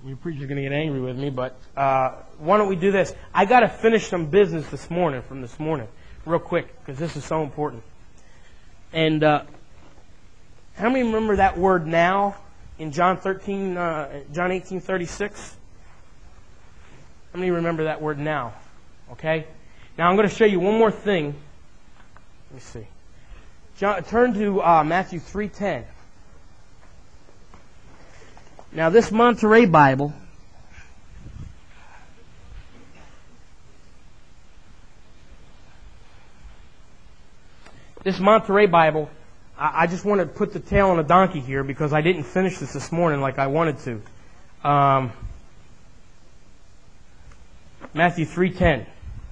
Your preacher's going to get angry with me, but why don't we do this? I got to finish some business this morning, real quick, because this is so important. And how many remember that word "now" in John 18:36? How many remember that word "now"? Okay. Now I'm going to show you one more thing. Let me see. Turn to Matthew 3:10. Now this Monterey Bible I just want to put the tail on a donkey here because I didn't finish this morning like I wanted to. Matthew 3:10.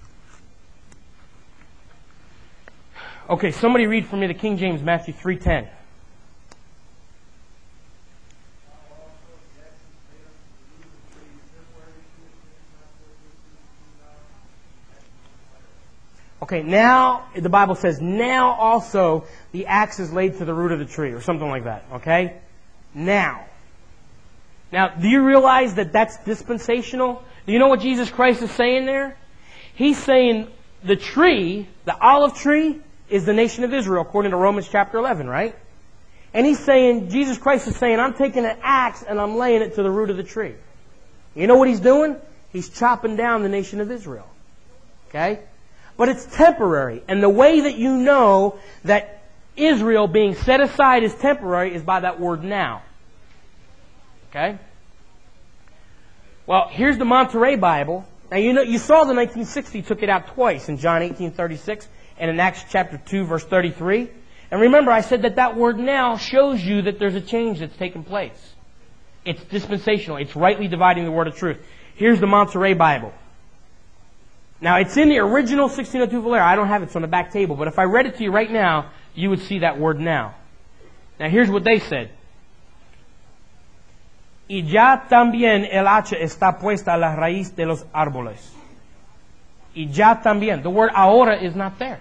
Okay, somebody read for me the King James, Matthew 3:10. Okay, now, the Bible says, now also the axe is laid to the root of the tree, or something like that, okay? Now. Now, do you realize that that's dispensational? Do you know what Jesus Christ is saying there? He's saying the tree, the olive tree, is the nation of Israel, according to Romans chapter 11, right? And he's saying, Jesus Christ is saying, I'm taking an axe and I'm laying it to the root of the tree. You know what he's doing? He's chopping down the nation of Israel. Okay? But it's temporary. And the way that you know that Israel being set aside is temporary is by that word "now." Okay? Well, here's the Monterey Bible. Now you saw the 1960 took it out twice in John 18:36 and in Acts chapter 2 verse 33. And remember I said that word "now" shows you that there's a change that's taken place. It's dispensational. It's rightly dividing the word of truth. Here's the Monterey Bible. Now, it's in the original 1602 Valera. I don't have it, it's on the back table. But if I read it to you right now, you would see that word "now." Now, here's what they said. Y ya también el hacha está puesta a la raíz de los árboles. Y ya también. The word "ahora" is not there.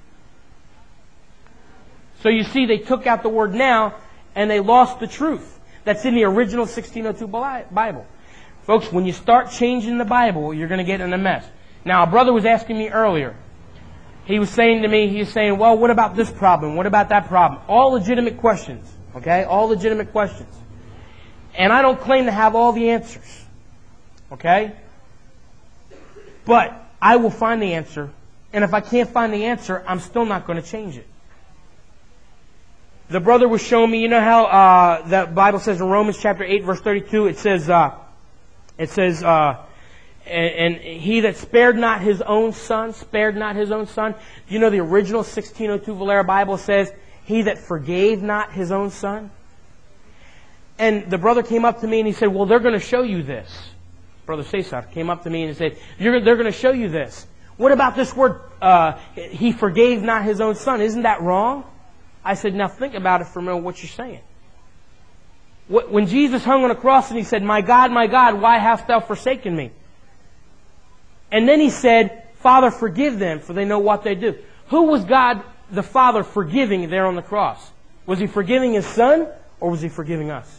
So you see, they took out the word "now" and they lost the truth. That's in the original 1602 Bible. Folks, when you start changing the Bible, you're going to get in a mess. Now, a brother was asking me earlier. He was saying to me, well, what about this problem? What about that problem? All legitimate questions, okay? All legitimate questions. And I don't claim to have all the answers, okay? But I will find the answer. And if I can't find the answer, I'm still not going to change it. The brother was showing me, you know how the Bible says in Romans chapter 8, verse 32, it says, and he that spared not his own son. You know the original 1602 Valera Bible says, he that forgave not his own son. And the brother came up to me and he said, well, they're going to show you this. Brother Cesar came up to me and said, they're going to show you this. What about this word, he forgave not his own son? Isn't that wrong? I said, now think about it for a minute what you're saying. When Jesus hung on a cross and he said, my God, why hast thou forsaken me? And then he said, Father, forgive them, for they know what they do. Who was God the Father forgiving there on the cross? Was he forgiving his son, or was he forgiving us?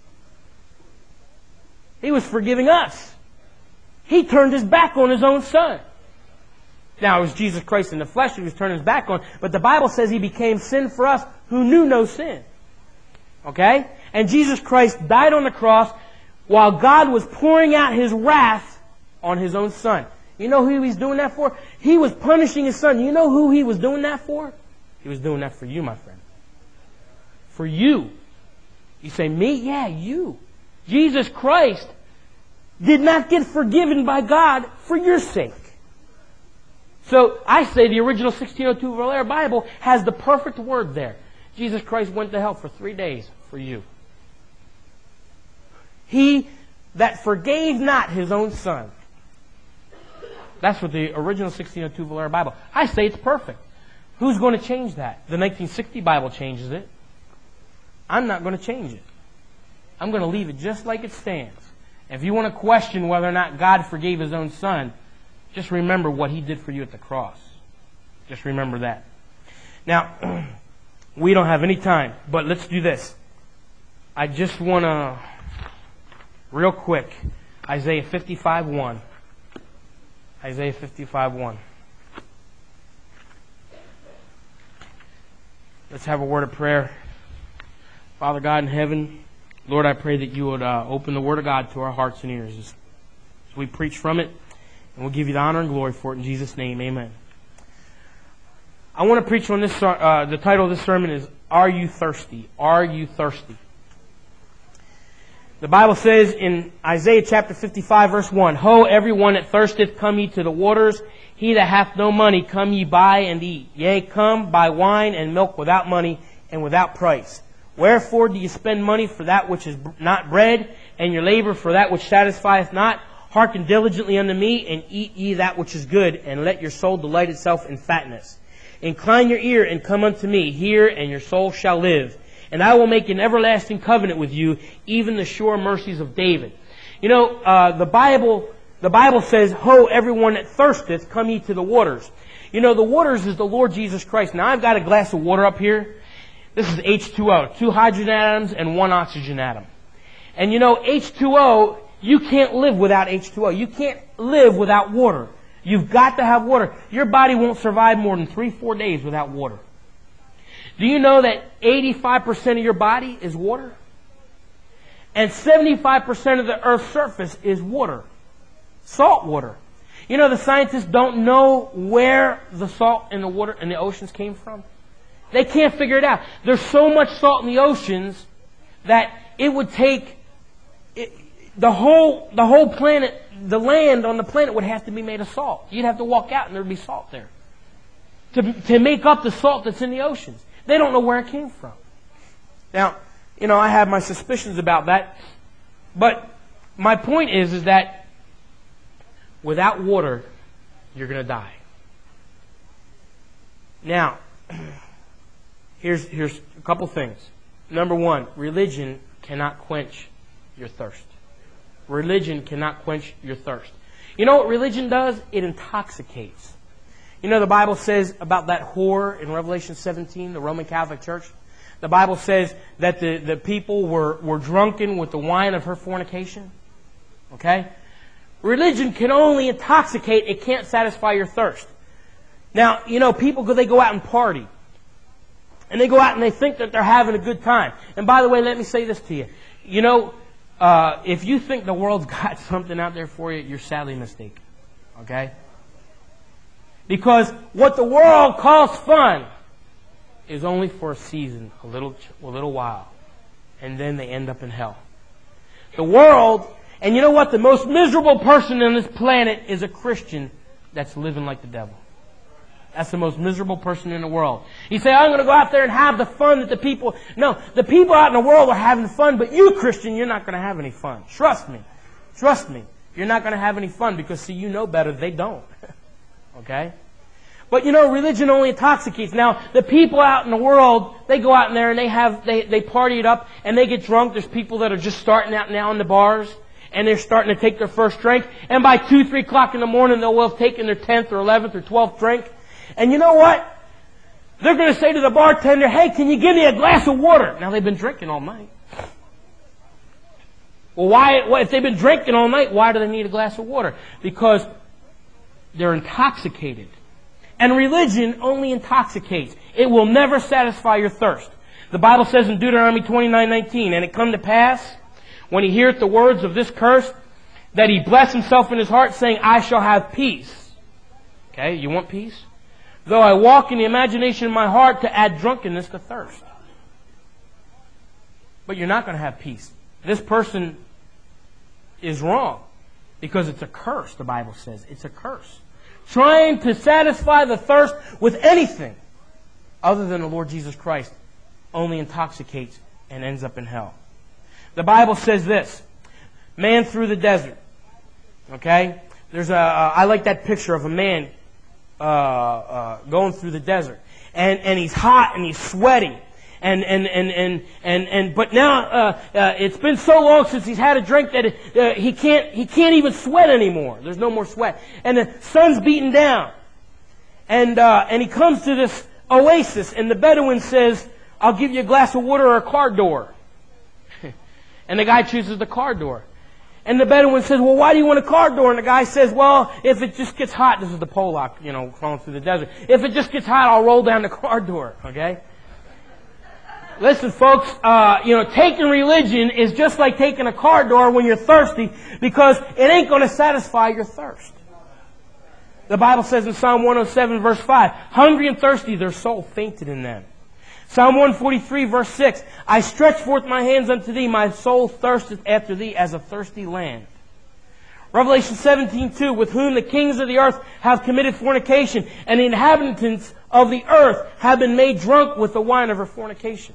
He was forgiving us. He turned his back on his own son. Now, it was Jesus Christ in the flesh he was turning his back on, but the Bible says he became sin for us who knew no sin. Okay? And Jesus Christ died on the cross while God was pouring out his wrath on his own son. You know who he was doing that for? He was punishing his son. You know who he was doing that for? He was doing that for you, my friend. For you. You say, me? Yeah, you. Jesus Christ did not get forgiven by God for your sake. So I say the original 1602 Valera Bible has the perfect word there. Jesus Christ went to hell for 3 days for you. He that forgave not his own son. That's what the original 1602 Valera Bible. I say it's perfect. Who's going to change that? The 1960 Bible changes it. I'm not going to change it. I'm going to leave it just like it stands. If you want to question whether or not God forgave his own son, just remember what he did for you at the cross. Just remember that. Now, we don't have any time, but let's do this. I just want to real quick. Isaiah 55:1. Isaiah 55:1. Let's have a word of prayer. Father God in heaven, Lord, I pray that you would open the Word of God to our hearts and ears as we preach from it, and we'll give you the honor and glory for it in Jesus' name. Amen. I want to preach on this. The title of this sermon is, Are You Thirsty? Are you thirsty? The Bible says in Isaiah chapter 55 verse 1, Ho, everyone that thirsteth, come ye to the waters. He that hath no money, come ye buy and eat. Yea, come, buy wine and milk without money and without price. Wherefore do ye spend money for that which is not bread, and your labor for that which satisfieth not? Hearken diligently unto me, and eat ye that which is good, and let your soul delight itself in fatness. Incline your ear and come unto me. Hear, and your soul shall live. And I will make an everlasting covenant with you, even the sure mercies of David. You know, the Bible says, Ho, everyone that thirsteth, come ye to the waters. You know, the waters is the Lord Jesus Christ. Now, I've got a glass of water up here. This is H2O, 2 hydrogen atoms and 1 oxygen atom. And you know, H2O, you can't live without H2O. You can't live without water. You've got to have water. Your body won't survive more than 3-4 days without water. Do you know that 85% of your body is water? And 75% of the Earth's surface is water. Salt water. You know, the scientists don't know where the salt in the water in the oceans came from. They can't figure it out. There's so much salt in the oceans that it would take the whole planet, the land on the planet would have to be made of salt. You'd have to walk out and there'd be salt there to make up the salt that's in the oceans. They don't know where it came from. Now, you know, I have my suspicions about that, but my point is that without water, you're going to die. Now, here's a couple things. Number one, religion cannot quench your thirst. Religion cannot quench your thirst. You know what religion does? It intoxicates. You know, the Bible says about that whore in Revelation 17, the Roman Catholic Church. The Bible says that the people were drunken with the wine of her fornication. Okay? Religion can only intoxicate. It can't satisfy your thirst. Now, you know, people, they go out and party. And they go out and they think that they're having a good time. And by the way, let me say this to you. You know, if you think the world's got something out there for you, you're sadly mistaken. Okay? Because what the world calls fun is only for a season, a little while. And then they end up in hell. The world, and you know what? The most miserable person on this planet is a Christian that's living like the devil. That's the most miserable person in the world. You say, I'm going to go out there and have the fun that the people... No, the people out in the world are having fun, but you, Christian, you're not going to have any fun. Trust me. Trust me. You're not going to have any fun because, see, you know better. They don't. Okay? But, you know, religion only intoxicates. Now, the people out in the world, they go out in there and they party it up and they get drunk. There's people that are just starting out now in the bars and they're starting to take their first drink. And by 2, 3 o'clock in the morning, they'll have taken their 10th or 11th or 12th drink. And you know what? They're going to say to the bartender, hey, can you give me a glass of water? Now, they've been drinking all night. Well, if they've been drinking all night, why do they need a glass of water? Because they're intoxicated. And religion only intoxicates. It will never satisfy your thirst. The Bible says in Deuteronomy 29:19, and it come to pass, when he heareth the words of this curse, that he bless himself in his heart, saying, I shall have peace. Okay, you want peace? Though I walk in the imagination of my heart to add drunkenness to thirst. But you're not going to have peace. This person is wrong. Because it's a curse, the Bible says. It's a curse. Trying to satisfy the thirst with anything other than the Lord Jesus Christ only intoxicates and ends up in hell. The Bible says this. Man through the desert. Okay? I like that picture of a man going through the desert, and he's hot and he's sweaty, but now it's been so long since he's had a drink that he can't even sweat anymore. There's no more sweat, and the sun's beating down, and he comes to this oasis, and the Bedouin says, "I'll give you a glass of water or a car door," and the guy chooses the car door. And the Bedouin says, well, why do you want a car door? And the guy says, well, if it just gets hot, this is the Polak, crawling through the desert. If it just gets hot, I'll roll down the car door, okay? Listen, folks, taking religion is just like taking a car door when you're thirsty, because it ain't going to satisfy your thirst. The Bible says in Psalm 107, verse 5, hungry and thirsty, their soul fainted in them. Psalm 143, verse 6, I stretch forth my hands unto thee, my soul thirsteth after thee as a thirsty land. Revelation 17:2, with whom the kings of the earth have committed fornication, and the inhabitants of the earth have been made drunk with the wine of her fornication.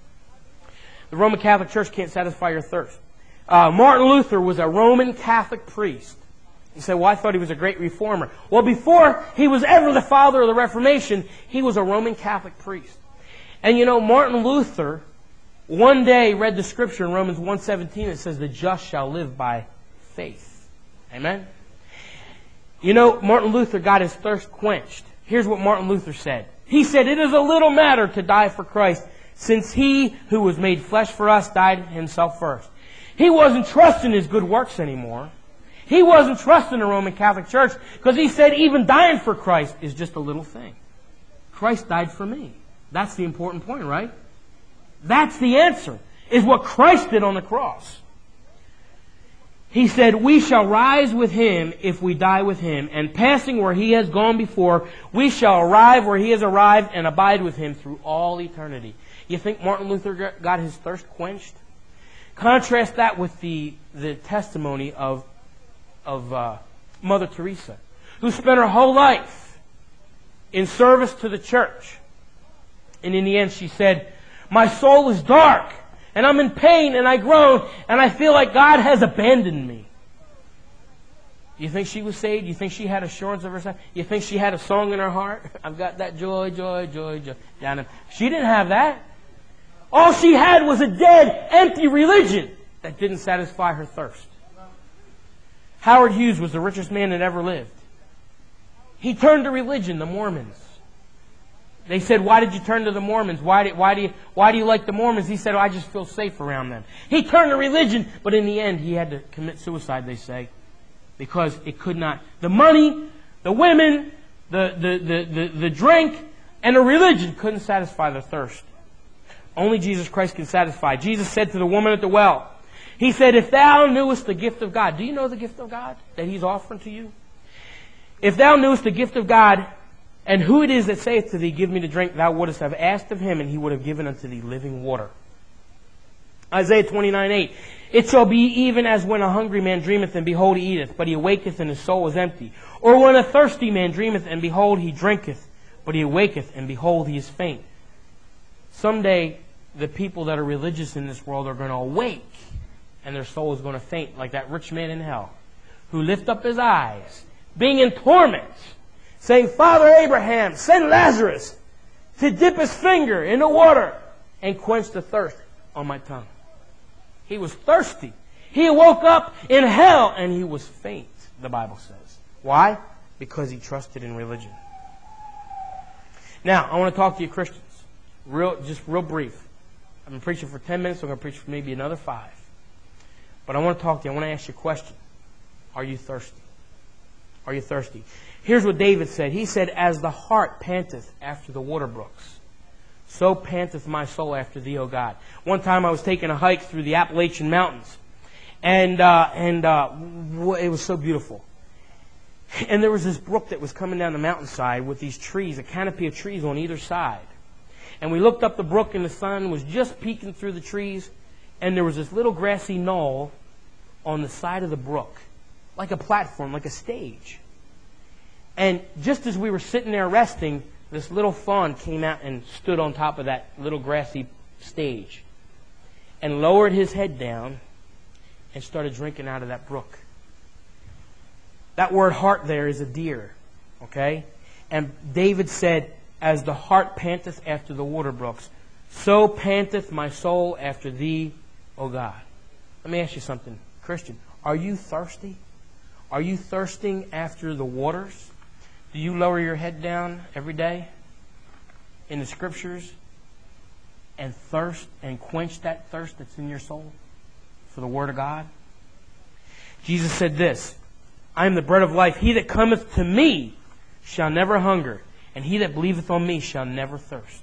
The Roman Catholic Church can't satisfy your thirst. Martin Luther was a Roman Catholic priest. You say, well, I thought he was a great reformer. Well, before he was ever the father of the Reformation, he was a Roman Catholic priest. And Martin Luther one day read the scripture in Romans 1:17 that says, the just shall live by faith. Amen? Martin Luther got his thirst quenched. Here's what Martin Luther said. He said, it is a little matter to die for Christ, since he who was made flesh for us died himself first. He wasn't trusting his good works anymore. He wasn't trusting the Roman Catholic Church, because he said even dying for Christ is just a little thing. Christ died for me. That's the important point, right? That's the answer, is what Christ did on the cross. He said, we shall rise with him if we die with him, and passing where he has gone before, we shall arrive where he has arrived and abide with him through all eternity. You think Martin Luther got his thirst quenched? Contrast that with the testimony of Mother Teresa, who spent her whole life in service to the church. And in the end she said, my soul is dark, and I'm in pain, and I groan, and I feel like God has abandoned me. You think she was saved? You think she had assurance of herself? You think she had a song in her heart? I've got that joy, joy, joy, joy. She didn't have that. All she had was a dead, empty religion that didn't satisfy her thirst. Howard Hughes was the richest man that ever lived. He turned to religion, the Mormons. They said, why did you turn to the Mormons? Why do you like the Mormons? He said, I just feel safe around them. He turned to religion, but in the end he had to commit suicide, they say, because it could not. The money, the women, the drink, and the religion couldn't satisfy the thirst. Only Jesus Christ can satisfy. Jesus said to the woman at the well, he said, if thou knewest the gift of God. Do you know the gift of God that he's offering to you? If thou knewest the gift of God, and who it is that saith to thee, give me to drink, thou wouldst have asked of him, and he would have given unto thee living water. Isaiah 29:8. It shall be even as when a hungry man dreameth, and behold, he eateth, but he awaketh, and his soul is empty. Or when a thirsty man dreameth, and behold, he drinketh, but he awaketh, and behold, he is faint. Someday, the people that are religious in this world are going to awake, and their soul is going to faint, like that rich man in hell, who lift up his eyes, being in torment, saying, Father Abraham, send Lazarus to dip his finger in the water and quench the thirst on my tongue. He was thirsty. He woke up in hell and he was faint, the Bible says. Why? Because he trusted in religion. Now, I want to talk to you Christians. Real brief. I've been preaching for 10 minutes, so I'm going to preach for maybe another 5. But I want to talk to you. I want to ask you a question. Are you thirsty? Are you thirsty? Here's what David said. He said, as the hart panteth after the water brooks, so panteth my soul after thee, O God. One time I was taking a hike through the Appalachian Mountains, and it was so beautiful. And there was this brook that was coming down the mountainside with these trees, a canopy of trees on either side. And we looked up the brook, and the sun was just peeking through the trees, and there was this little grassy knoll on the side of the brook, like a platform, like a stage. And just as we were sitting there resting, this little fawn came out and stood on top of that little grassy stage and lowered his head down and started drinking out of that brook. That word hart there is a deer, okay? And David said, as the hart panteth after the water brooks, so panteth my soul after thee, O God. Let me ask you something, Christian. Are you thirsty? Are you thirsting after the waters? Do you lower your head down every day in the Scriptures and thirst and quench that thirst that's in your soul for the Word of God? Jesus said this, I am the bread of life. He that cometh to me shall never hunger, and he that believeth on me shall never thirst.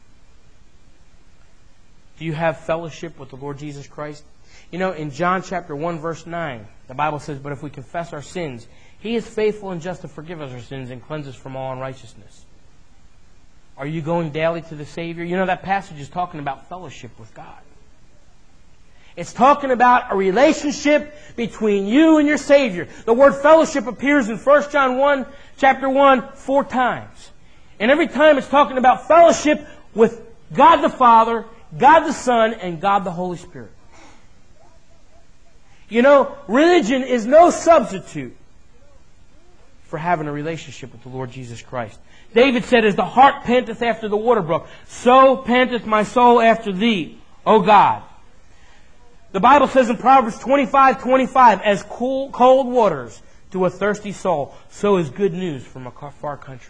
Do you have fellowship with the Lord Jesus Christ? You know, in John chapter 1, verse 9, the Bible says, but if we confess our sins, He is faithful and just to forgive us our sins and cleanse us from all unrighteousness. Are you going daily to the Savior? You know, that passage is talking about fellowship with God. It's talking about a relationship between you and your Savior. The word fellowship appears in 1 John 1, chapter 1, 4 times. And every time it's talking about fellowship with God the Father, God the Son, and God the Holy Spirit. You know, religion is no substitute for having a relationship with the Lord Jesus Christ. David said, as the hart panteth after the water brook, so panteth my soul after Thee, O God. The Bible says in Proverbs 25:25, as cold waters to a thirsty soul, so is good news from a far country.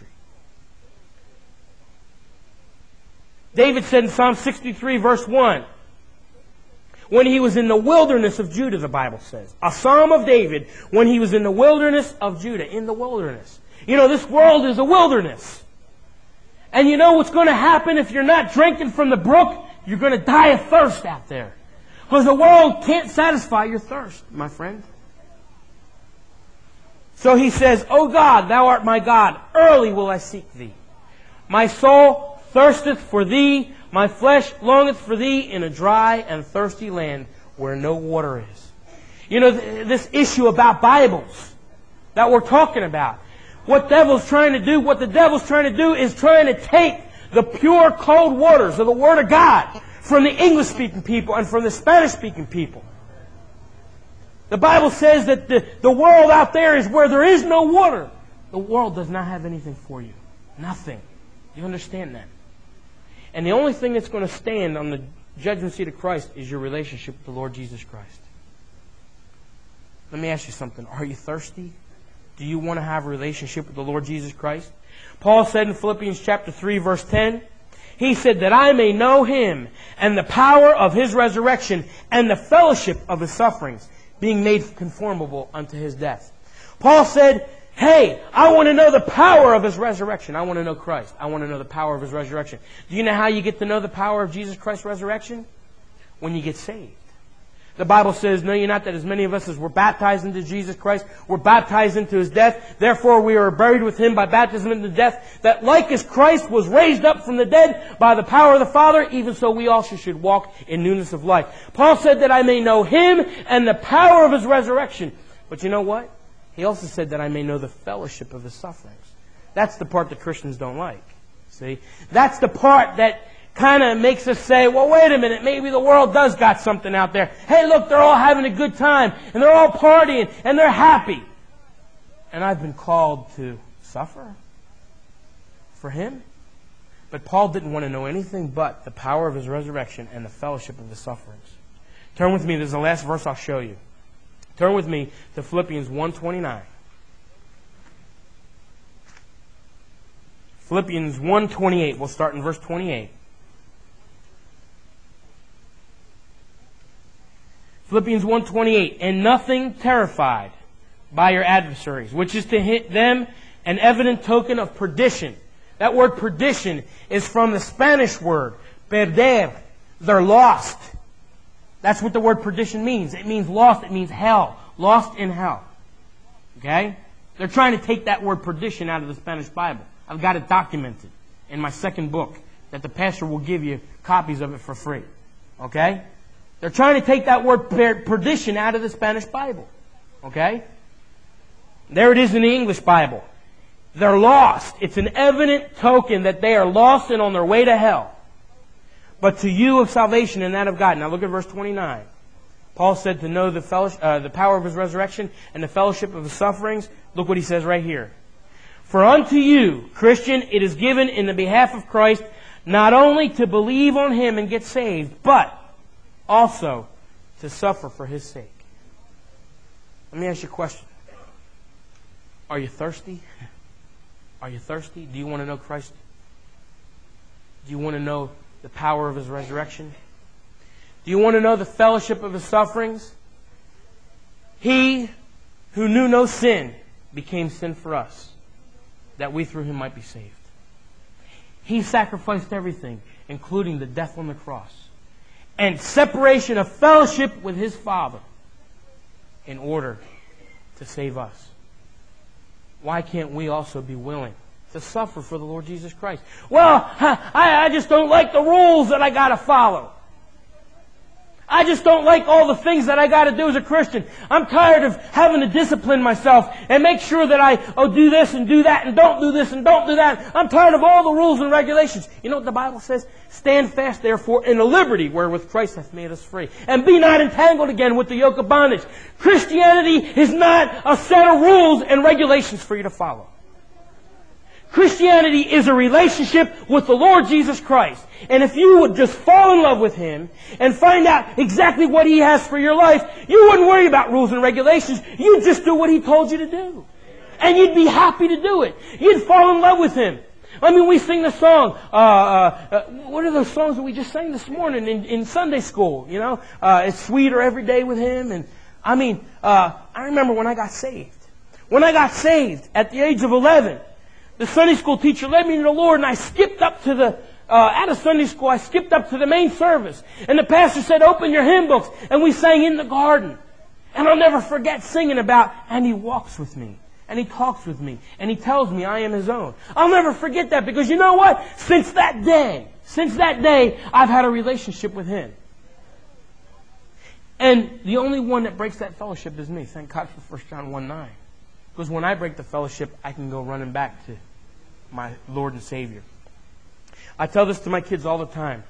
David said in Psalm 63, verse 1, when he was in the wilderness of Judah, the Bible says. A psalm of David when he was in the wilderness of Judah. In the wilderness. You know, this world is a wilderness. And you know what's going to happen if you're not drinking from the brook? You're going to die of thirst out there. Because the world can't satisfy your thirst, my friend. So he says, O God, Thou art my God. Early will I seek Thee. My soul thirsteth for Thee. My flesh longeth for Thee in a dry and thirsty land where no water is. You know, this issue about Bibles that we're talking about. What the devil's trying to do is trying to take the pure cold waters of the Word of God from the English-speaking people and from the Spanish-speaking people. The Bible says that the world out there is where there is no water. The world does not have anything for you. Nothing. You understand that? And the only thing that's going to stand on the judgment seat of Christ is your relationship with the Lord Jesus Christ. Let me ask you something. Are you thirsty? Do you want to have a relationship with the Lord Jesus Christ? Paul said in Philippians chapter 3, verse 10, he said that I may know Him and the power of His resurrection and the fellowship of His sufferings, being made conformable unto His death. Paul said, hey, I want to know the power of His resurrection. I want to know Christ. I want to know the power of His resurrection. Do you know how you get to know the power of Jesus Christ's resurrection? When you get saved. The Bible says, know ye not that as many of us as were baptized into Jesus Christ, were baptized into His death. Therefore we are buried with Him by baptism into death, that like as Christ was raised up from the dead by the power of the Father, even so we also should walk in newness of life. Paul said that I may know Him and the power of His resurrection. But you know what? He also said that I may know the fellowship of His sufferings. That's the part that Christians don't like. See? That's the part that kind of makes us say, well, wait a minute, maybe the world does got something out there. Hey, look, they're all having a good time, and they're all partying, and they're happy. And I've been called to suffer for Him. But Paul didn't want to know anything but the power of His resurrection and the fellowship of His sufferings. Turn with me, this is the last verse I'll show you. Turn with me to Philippians 1:29. Philippians 1:28. We'll start in verse 28. Philippians 1:28. And nothing terrified by your adversaries, which is to hit them an evident token of perdition. That word perdition is from the Spanish word, perder. They're lost. That's what the word perdition means. It means lost. It means hell. Lost in hell. Okay? They're trying to take that word perdition out of the Spanish Bible. I've got it documented in my second book that the pastor will give you copies of it for free. Okay? They're trying to take that word perdition out of the Spanish Bible. Okay? There it is in the English Bible. They're lost. It's an evident token that they are lost and on their way to hell. But to you of salvation and that of God. Now look at verse 29. Paul said to know the power of His resurrection and the fellowship of His sufferings. Look what he says right here. For unto you, Christian, it is given in the behalf of Christ not only to believe on Him and get saved, but also to suffer for His sake. Let me ask you a question. Are you thirsty? Are you thirsty? Do you want to know Christ? Do you want to know the power of His resurrection? Do you want to know the fellowship of His sufferings? He who knew no sin, became sin for us, that we through Him might be saved. He sacrificed everything, including the death on the cross, and separation of fellowship with His Father in order to save us. Why can't we also be willing to suffer for the Lord Jesus Christ? Well, I just don't like the rules that I got to follow. I just don't like all the things that I got to do as a Christian. I'm tired of having to discipline myself and make sure that I do this and do that and don't do this and don't do that. I'm tired of all the rules and regulations. You know what the Bible says? Stand fast, therefore, in the liberty wherewith Christ hath made us free. And be not entangled again with the yoke of bondage. Christianity is not a set of rules and regulations for you to follow. Christianity is a relationship with the Lord Jesus Christ. And if you would just fall in love with Him and find out exactly what He has for your life, you wouldn't worry about rules and regulations. You'd just do what He told you to do. And you'd be happy to do it. You'd fall in love with Him. I mean, we sing the song. What are those songs that we just sang this morning in Sunday school? You know, it's sweeter every day with Him. And I mean, I remember when I got saved. When I got saved at the age of 11, the Sunday school teacher led me to the Lord, and I skipped up to the, out of Sunday school, I skipped up to the main service. And the pastor said, open your hymn books. And we sang In the Garden. And I'll never forget singing about, and He walks with me. And He talks with me. And He tells me I am His own. I'll never forget that, because you know what? Since that day, I've had a relationship with Him. And the only one that breaks that fellowship is me. Thank God for 1 John 1:9. Because when I break the fellowship, I can go running back to my Lord and Savior. I tell this to my kids all the time.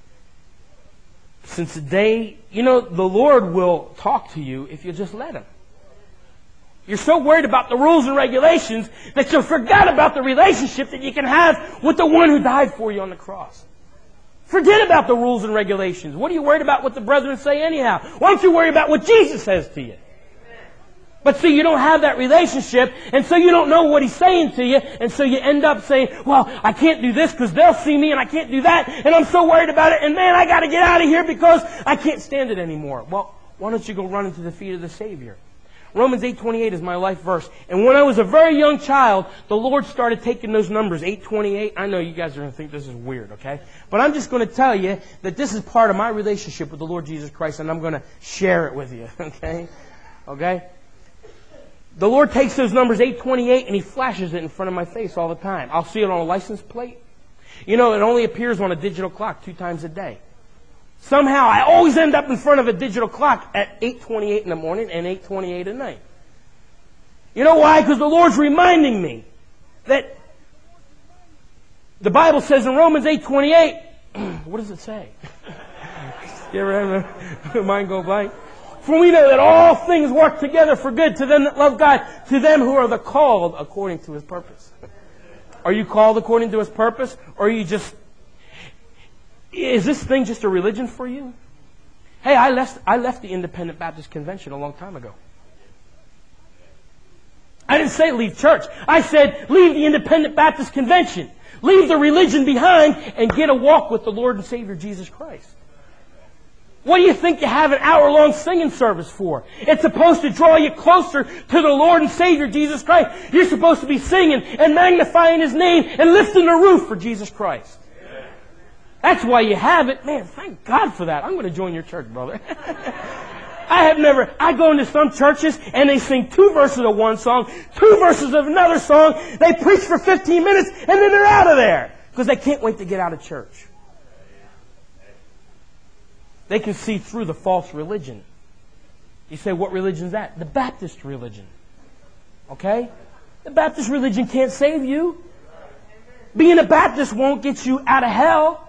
Since the day, you know, the Lord will talk to you if you just let Him. You're so worried about the rules and regulations that you forgot about the relationship that you can have with the one who died for you on the cross. Forget about the rules and regulations. What are you worried about what the brethren say anyhow? Why don't you worry about what Jesus says to you? But see, you don't have that relationship, and so you don't know what He's saying to you, and so you end up saying, well, I can't do this because they'll see me, and I can't do that, and I'm so worried about it, and man, I got to get out of here because I can't stand it anymore. Well, why don't you go run into the feet of the Savior? Romans 8:28 is my life verse. And when I was a very young child, the Lord started taking those numbers, 8:28. I know you guys are going to think this is weird, okay? But I'm just going to tell you that this is part of my relationship with the Lord Jesus Christ, and I'm going to share it with you, okay? Okay? The Lord takes those numbers 8:28 and He flashes it in front of my face all the time. I'll see it on a license plate. You know, it only appears on a digital clock 2 times a day. Somehow I always end up in front of a digital clock at 8:28 in the morning and 8:28 at night. You know why? Because the Lord's reminding me that the Bible says in Romans 8:28, what does it say? You ever have a mind go blank? For we know that all things work together for good to them that love God, to them who are the called according to His purpose. Are you called according to His purpose? Or are you just... Is this thing just a religion for you? Hey, I left the Independent Baptist Convention a long time ago. I didn't say leave church. I said leave the Independent Baptist Convention. Leave the religion behind and get a walk with the Lord and Savior Jesus Christ. What do you think you have an hour-long singing service for? It's supposed to draw you closer to the Lord and Savior Jesus Christ. You're supposed to be singing and magnifying His name and lifting the roof for Jesus Christ. That's why you have it. Man, thank God for that. I'm going to join your church, brother. I go into some churches and they sing 2 verses of one song, 2 verses of another song. They preach for 15 minutes and then they're out of there because they can't wait to get out of church. They can see through the false religion. You say, what religion is that? The Baptist religion. Okay? The Baptist religion can't save you. Being a Baptist won't get you out of hell.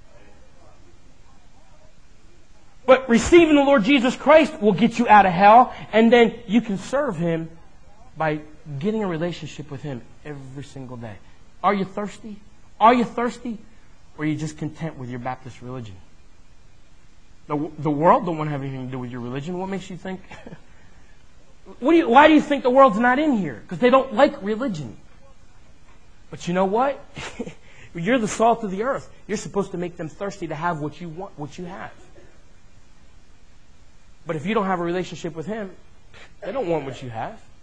But receiving the Lord Jesus Christ will get you out of hell, and then you can serve Him by getting a relationship with Him every single day. Are you thirsty? Are you thirsty? Or are you just content with your Baptist religion? The world don't want to have anything to do with your religion. What makes you think? Why do you think the world's not in here? Because they don't like religion. But you know what? You're the salt of the earth. You're supposed to make them thirsty to have what you want, what you have. But if you don't have a relationship with Him, they don't want what you have.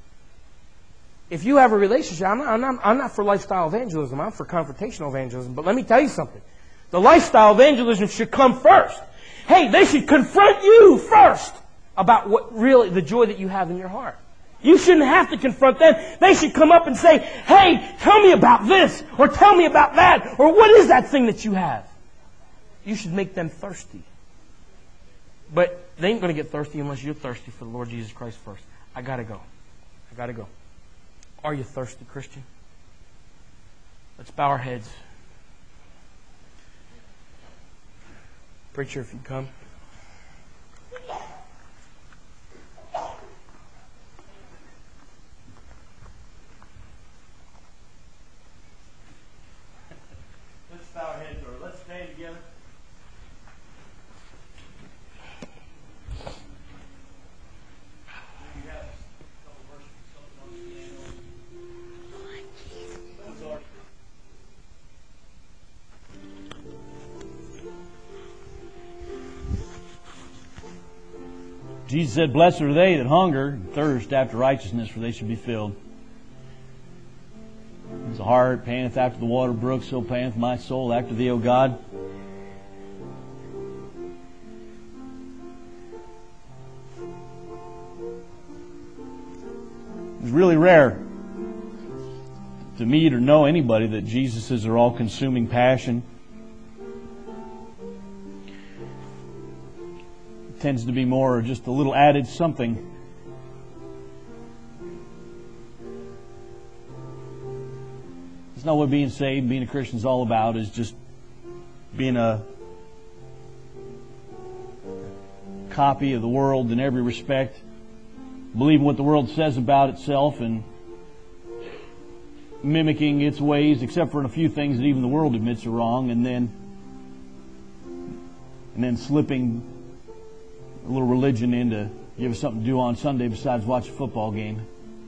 If you have a relationship, I'm not for lifestyle evangelism. I'm for confrontational evangelism. But let me tell you something. The lifestyle evangelism should come first. Hey, they should confront you first about what really the joy that you have in your heart. You shouldn't have to confront them. They should come up and say, hey, tell me about this, or tell me about that, or what is that thing that you have? You should make them thirsty. But they ain't going to get thirsty unless you're thirsty for the Lord Jesus Christ first. I got to go. Are you thirsty, Christian? Let's bow our heads. Preacher, if you come. Let's bow our heads, or let's stand together. Jesus said, blessed are they that hunger and thirst after righteousness, for they shall be filled. As the heart panteth after the water brook, so panteth my soul after thee, O God. It's really rare to meet or know anybody that Jesus is their all-consuming passion. It tends to be more just a little added something. It's not what being saved, being a Christian is all about, is just being a copy of the world in every respect, believing what the world says about itself and mimicking its ways, except for in a few things that even the world admits are wrong, and then slipping a little religion in to give us something to do on Sunday besides watch a football game.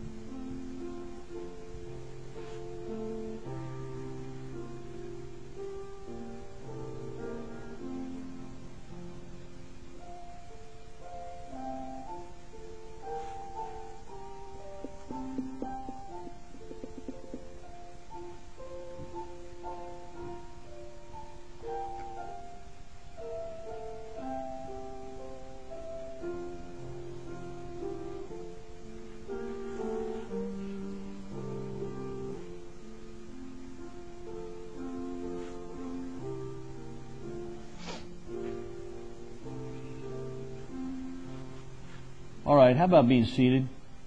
All right, how about being seated?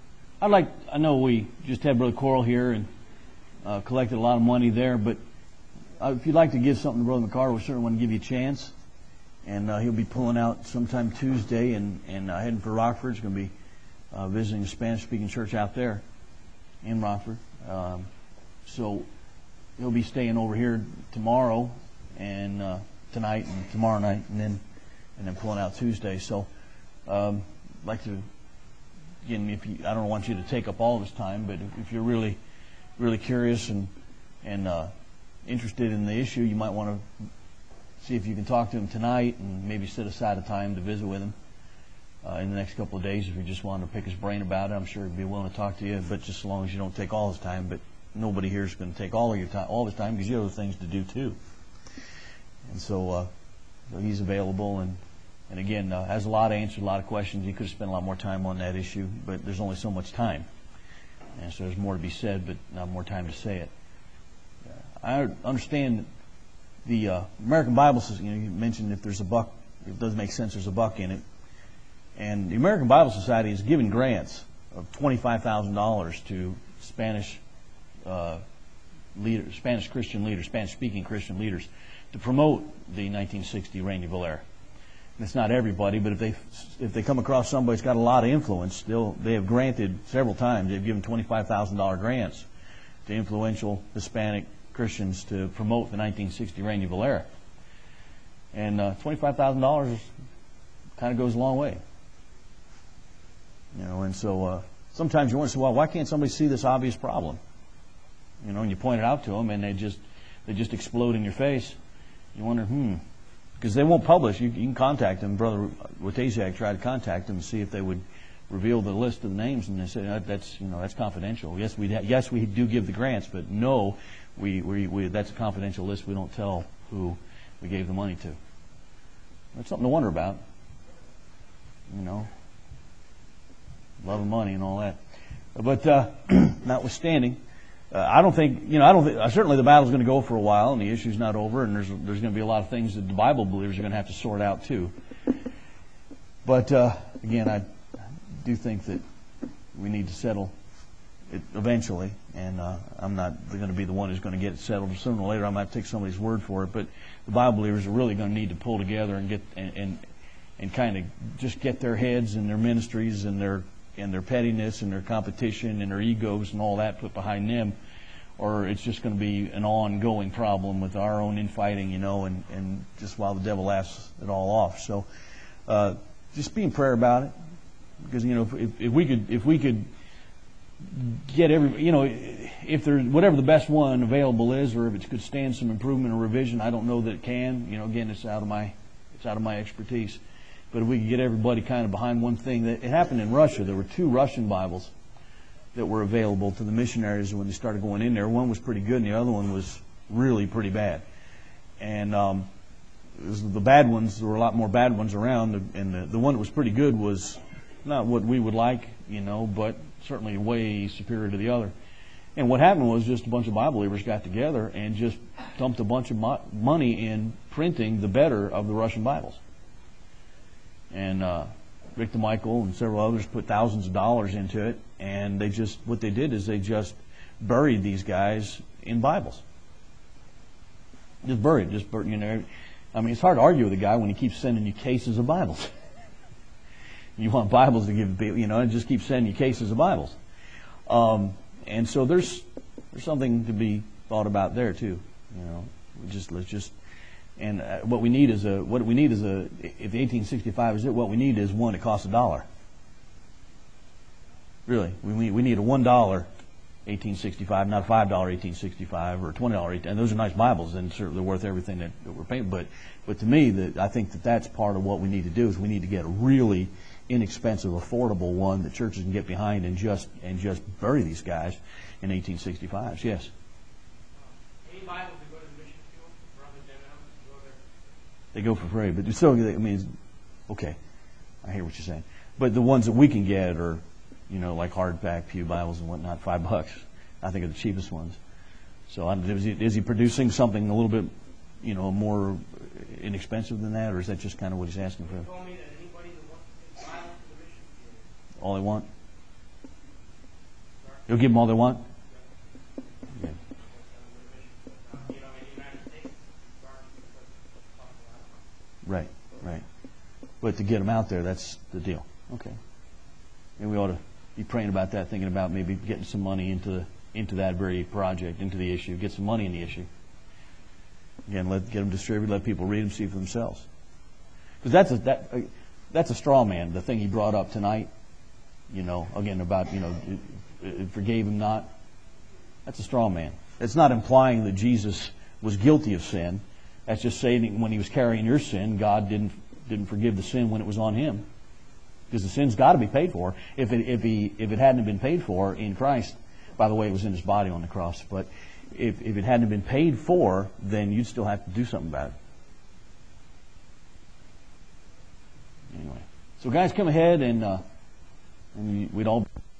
I know we just had Brother Coral here and collected a lot of money there, but if you'd like to give something to Brother McCarter, we certainly want to give you a chance. And he'll be pulling out sometime Tuesday and heading for Rockford. He's going to be visiting a Spanish-speaking church out there in Rockford. So he'll be staying over here tomorrow and tonight and tomorrow night, and then pulling out Tuesday. So I'd like to, again, I don't want you to take up all this time, but if you're really, really curious and interested in the issue, you might want to see if you can talk to him tonight and maybe set aside a time to visit with him in the next couple of days. If you just wanted to pick his brain about it, I'm sure he'd be willing to talk to you, but just as long as you don't take all his time. But nobody here is going to take all of your time, all his time, because you have other things to do too. And so he's available, and again, has a lot of answers, a lot of questions. He could have spent a lot more time on that issue, but there's only so much time. And so there's more to be said, but not more time to say it. I understand the American Bible says, you mentioned if there's a buck, it doesn't make sense there's a buck in it. And the American Bible Society has given grants of $25,000 to Spanish leaders, Spanish Christian leaders, Spanish-speaking Christian leaders, to promote the 1960 Reign de Valera. And it's not everybody, but if they come across somebody who's got a lot of influence, they have granted several times. They've given $25,000 grants to influential Hispanic Christians to promote the 1960 Reign de Valera. And $25,000 kind of goes a long way. And so sometimes you want to say, well, why can't somebody see this obvious problem? And you point it out to them, and they just explode in your face. You wonder, because they won't publish. You can contact them. Brother Wojtasiak tried to contact them and see if they would reveal the list of the names, and they said that's confidential. Yes, we do give the grants, but no, we that's a confidential list. We don't tell who we gave the money to. That's something to wonder about. Love of money and all that. But notwithstanding, I don't think certainly the battle's going to go for a while, and the issue's not over, and there's going to be a lot of things that the Bible believers are going to have to sort out too. But again, I do think that we need to settle it eventually, and I'm not going to be the one who's going to get it settled. Sooner or later, I might take somebody's word for it. But the Bible believers are really going to need to pull together and get and kind of just get their heads and their ministries and their pettiness and their competition and their egos and all that put behind them, or it's just going to be an ongoing problem with our own infighting, and just while the devil laughs it all off. So just be in prayer about it, because if we could get if there's whatever the best one available is, or if it could stand some improvement or revision, I don't know that it can. Again, it's out of my expertise. But if we could get everybody kind of behind one thing, that it happened in Russia. There were 2 Russian Bibles that were available to the missionaries when they started going in there. One was pretty good, and the other one was really pretty bad. And the bad ones, there were a lot more bad ones around, and the one that was pretty good was not what we would like, but certainly way superior to the other. And what happened was just a bunch of Bible believers got together and just dumped a bunch of money in printing the better of the Russian Bibles. And Victor Michael and several others put thousands of dollars into it, and what they did is they just buried these guys in Bibles. Just buried. I mean, it's hard to argue with a guy when he keeps sending you cases of Bibles. You want Bibles to give people, and just keep sending you cases of Bibles. And so there's something to be thought about there too. And what we need is if the 1865 is it, what we need is one that costs $1. Really, we need a $1 1865, not a $5 1865 or a $20. And those are nice Bibles, and certainly they're worth everything that we're paying. But to me, I think that's part of what we need to do is we need to get a really inexpensive, affordable one that churches can get behind and just bury these guys in 1865s. Yes. Any Bibles that go to the mission field rather than go there? They go for free, but still, okay, I hear what you're saying. But the ones that we can get are, like hardback pew Bibles and whatnot, $5. I think are the cheapest ones. So is he producing something a little bit, more inexpensive than that, or is that just kind of what he's asking for? He told me that anybody that wants to take Bibles to the mission field. All they want? He'll give them all they want? Yeah. Right. But to get them out there, that's the deal. Okay. And we ought to be praying about that, thinking about maybe getting some money into that very project, into the issue, get some money in the issue. Again, get them distributed, let people read them, see for themselves. Because that's a straw man, the thing he brought up tonight, again about, forgave him not. That's a straw man. It's not implying that Jesus was guilty of sin. That's just saying when he was carrying your sin, God didn't forgive the sin when it was on him. Because the sin's got to be paid for. If it hadn't been paid for in Christ, by the way, it was in his body on the cross. But if it hadn't been paid for, then you'd still have to do something about it. Anyway, so guys, come ahead and we'd all.